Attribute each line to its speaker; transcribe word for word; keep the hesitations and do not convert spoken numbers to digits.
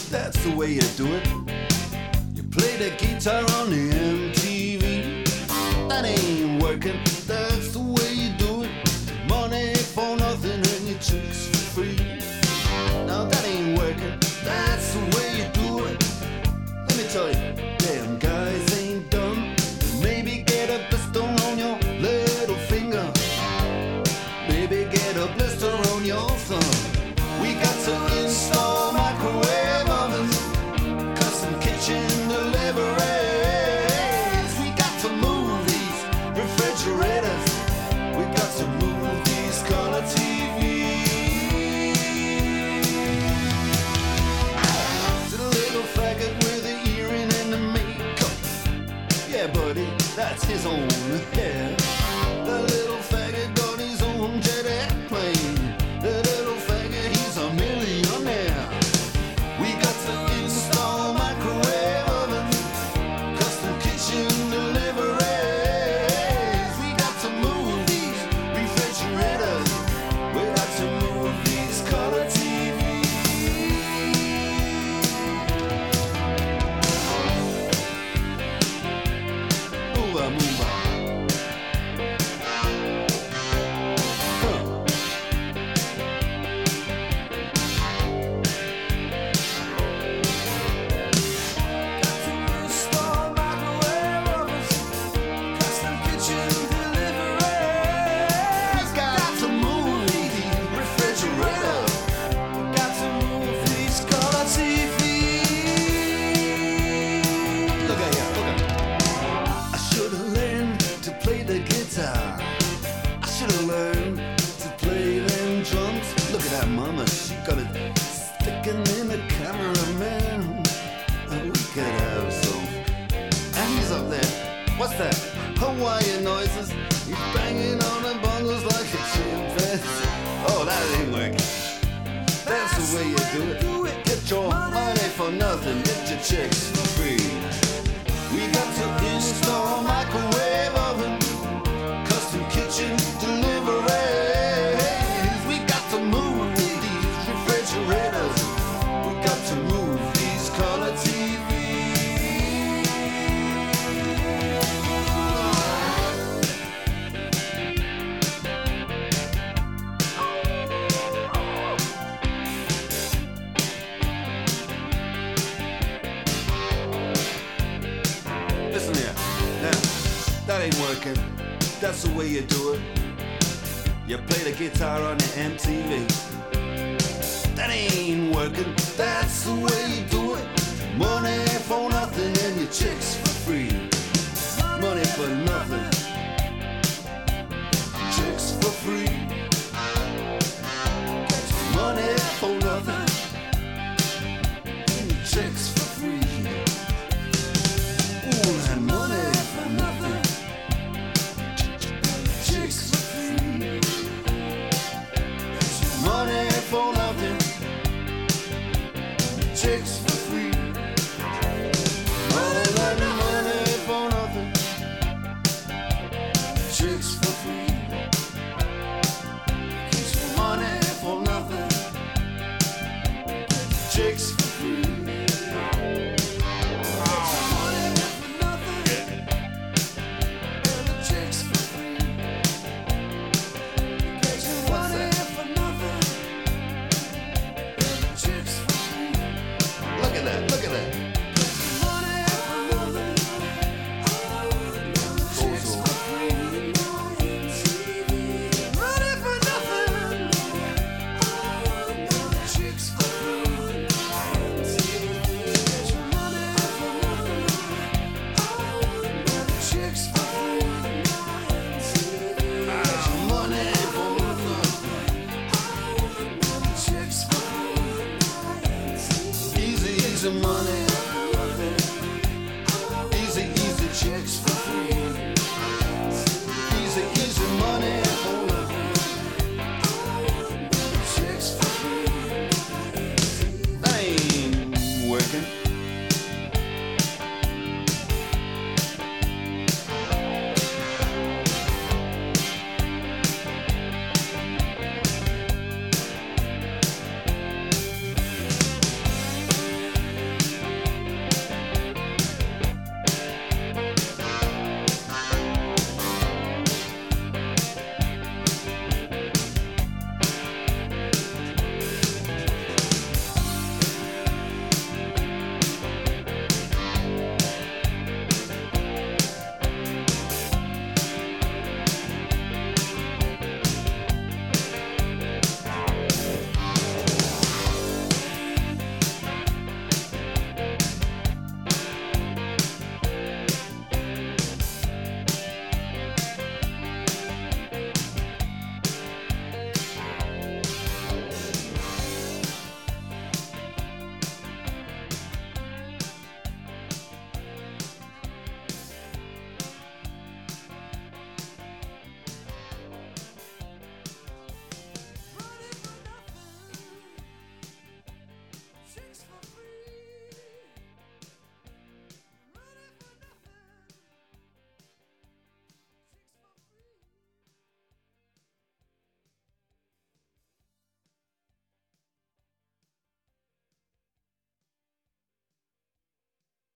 Speaker 1: that's the way you do it. You play the guitar on the M T V. That ain't working, that's the way you do it. Money for nothing and your chicks for free. Now that ain't working, that's the way you do it. Let me tell you, damn guys ain't dumb. Maybe get a blister on your little finger. Maybe get a blister on your thumb. We got to install microwave ovens, custom kitchen deliveries. We got to move these refrigerators. We got to move these color T Vs. To the little faggot with the earring and the makeup. Yeah, buddy, that's his own hair. The little faggot got his own jet airplane. The little faggot, he's a millionaire. We got to install microwave ovens, custom kitchen deliveries. We got to move these refrigerators. We got to move these color T Vs. Move on, move on. I should have learned to play them drums. Look at that mama, she got it sticking in the cameraman. Oh, we could have some. And he's up there. What's that? Hawaiian noises. He's banging on the bongos like a chimpanzee. Oh, that ain't working. That's the way you do it. Get your money for nothing. Get your chicks for free. We got to install microwave oven, custom kitchen deliveries. We got to move these refrigerators. We got to move these color T Vs. Listen here, now, that ain't working. That's the way you do it. You play the guitar on the M T V. That ain't working. That's the way you do it. Money for nothing and your chicks for free. Money for nothing. Chicks for free. Money for nothing. Chicks for free. Ooh, and money for nothing. Chicks for free. Money for nothing. Chicks for free. All that money for nothing. Chicks for free. Money for nothing. Chicks for free. Look at that. Money